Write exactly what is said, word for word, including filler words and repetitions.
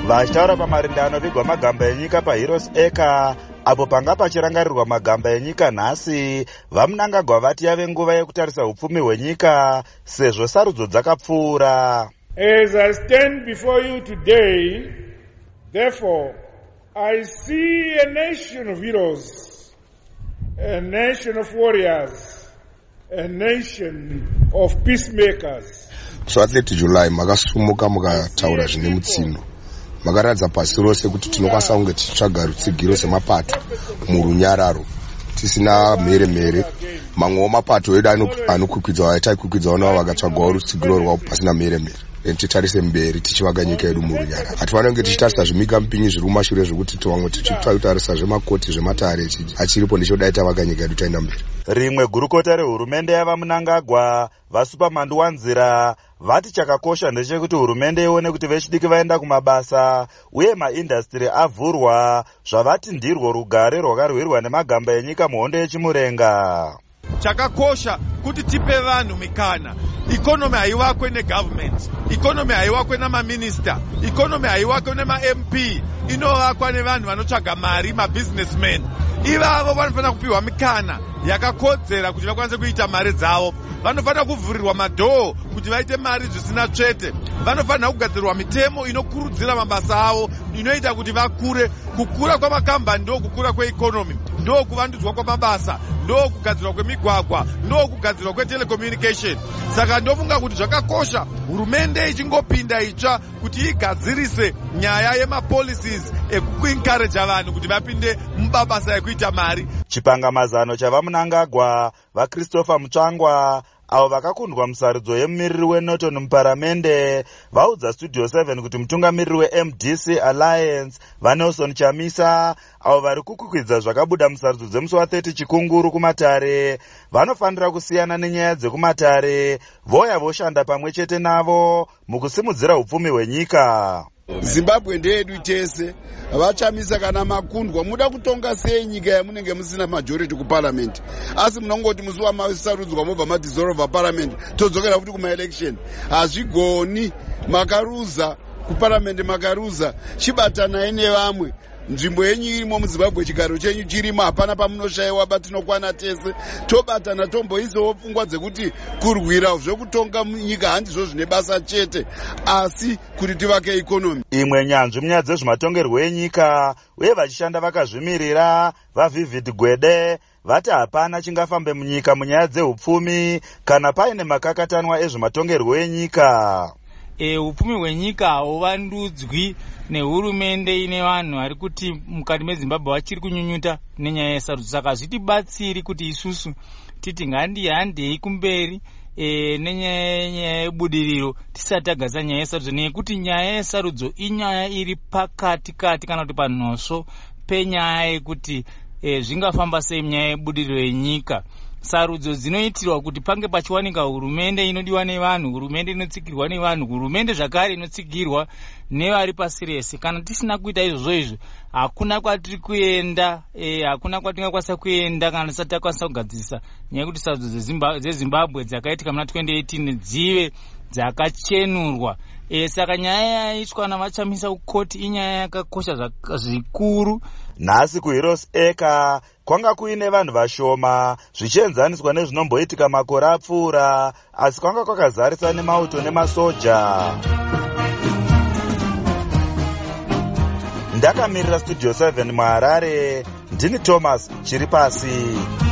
Vachitaura pamarinda anopigwa magamba enyika paHeroes Acre, apo panga pachirangarirwa magamba enyika nhasi, vaMnangagwa vati yave nguva yekutarisa upfumi hwenyika sezvo sarudzo dzakapfuura. As I stand before you today, therefore, I see a nation of heroes, a nation of warriors, a nation of peacemakers. So atleti July makasumuka mukataura zvine mutsino. Makaradza pasi rose kuti tinokwanisa kunge tichitsvaga rutsigiro semapato murunyararo tisina mhere mhere. Mamwe mapato edu anokwikwidza aitaikwikwidzawo navo vakatsvagawo rutsigiro rwavo pasina mhere mhere. Titarise mberi tichivaka nyika yedu murunyararo. Hatifanira kunge tichitarisa zvimika mupinyi zviri mumashure zvekuti tivamwe tichitarisa zvemakoti zvematare achiripo ndichodai tavaka nyika yedu taenda mberi. Rimwe gurukota rehurumende yavaMnangagwa vaSuperman Wanzira vati chakakosha ndechekuti hurumende ione kuti vechidiki vaenda kumabasa uye maindastri avhurwa zvavati ndirwo rugare rwakarwirwa nemagamba enyika muhondo yechimurenga. Chakakosha kuti tipe vanhu mikana. Economy haivakwe negovernment, economy haivakwe namaminister, economy haivakwe nema-M P, inovakwa nevanhu vanotsvaga mari, mabusinessmen. Ivavo vanofanira kupiwa mikana yakakodzera kuti vakwanise kuita mari dzavo. Vanofanira kuvhurirwa madhoo kuti vaite mari zvisina tsvete. Vanofanira kugadzirwa mitemo inokurudzira mabasa avo, inoita kuti vakure. Kukura kwamakambani ndo kukura kweeconomy, ndo kuvandudzwa kwamabasa, ndo kugadzirwa kwemigwagwa, ndo kugadzirwa kwetelecommunication. Saka ndofunga kuti zvakakosha hurumende ichingopinda itsva kuti igadzirise nyaya yemapolicies ekuencourage vanhu kuti vapinde mubabasa ekuita mari. Chipangamazano chavaMnangagwa vaChristopher Mutsvangwa avo vakakundwa musarudzo yemumiriri weNorton muparamende vaudza Studio seven kuti mutungamiriri weM D C Alliance vaNelson Chamisa avo vari kukwikwidza zvakabuda musarudzo dzemusi wa30 chikunguru kumatare vanofanira kusiyana nenyaya dzekumatare voya voshanda pamwe chete navo mukusimudzira upfumi hwenyika. Zimbabwe ndeyedu tese, vachamisa kana makundwa muda kutonga sei nyika yamunenge musina majority kuparliament, asi munongoti musi wamasarudzwa mobva madissolve parliament todzokera futi kuma-election. Hazvigoni, makaruza kuparliament, makaruza chibatanai nevamwe. Nzvimbo yenyu irimo muZimbabwe, chigaro chenyu chirimo, hapana pamunoshayiwa batinokwana tese. Tobatana tomboisawo pfungwa dzekuti kurwira zvekutonga nyika handizvo zvine basa chete, asi kuti tivake ikonomi. Imwe nyanzvi munyaya dzezvematongerwo enyika uye vachishanda vakazvimirira vaVivid Gwede vati hapana chingafambe munyika munyaya dzeupfumi kana paine makakatanwa ezvematongerwo enyika. E, upfumi hwenyika hauvandudzwi nehurumende ine vanhu vari kuti mukati meZimbabwe vachiri kunyunyuta nenyaya yesarudzo. Saka hazvitibatsiri kuti isusu titi ngandihandei kumberi e, nenyaya yebudiriro tisati tagaza nyaya yesarudzo, nekuti nyaya yesarudzo inyaya iri pakati kati kana kuti panhosvo penyaya yekuti e, zvingafamba sei munyaya yebudiriro yenyika. Sarudzo dzinoitirwa kuti pange pachiwanika hurumende inodiwa nevanhu, hurumende inotsigirwa nevanhu, hurumende zvakare inotsigirwa nevari pasi rese. Kana tisina kuita izvozvo izvo, hakuna kwatiri kuenda, e, hakuna kwatingakwanisa kuenda kana tisati takwanisa kugadzirisa nyaya yekuti sarudzo dzeZimbabwe dzakaitika muna twenty eighteen dzive dzakachenurwa. E, saka nyaya yaitwa navaChamisa kukoti inyaya yakakosha zvikuru. Nhasi kuHeroes Acre kwanga kuine vanhu vashoma zvichienzaniswa nezvinomboitika makore apfuura, asi kwanga kwakazarisa nemauto nemasoja. Ndakamirira Studio seven muHarare, ndini Thomas Chiripasi.